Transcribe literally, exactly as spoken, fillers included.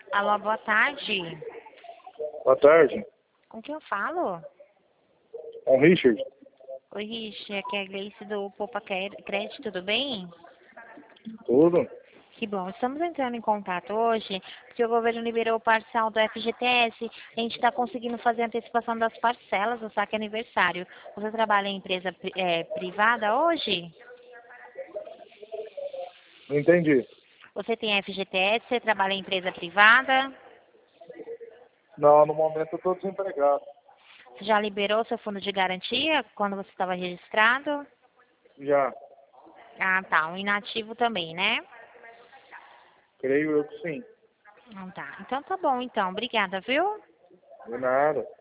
Alô, boa tarde. Boa tarde. Com quem eu falo? Com o Richard. Oi, Rich, aqui é a Gleice do Poupa Crédito, tudo bem? Tudo? Que bom, estamos entrando em contato hoje porque o governo liberou o parcial do F G T S. A gente está conseguindo fazer a antecipação das parcelas do saque aniversário. Você trabalha em empresa pri- eh, privada hoje? Não entendi. Você tem F G T S, você trabalha em empresa privada? Não, no momento eu estou desempregado. Você já liberou seu fundo de garantia quando você estava registrado? Já. Ah, tá. O inativo também, né? Creio eu que sim. Não tá. Então tá bom, então. Obrigada, viu? De nada.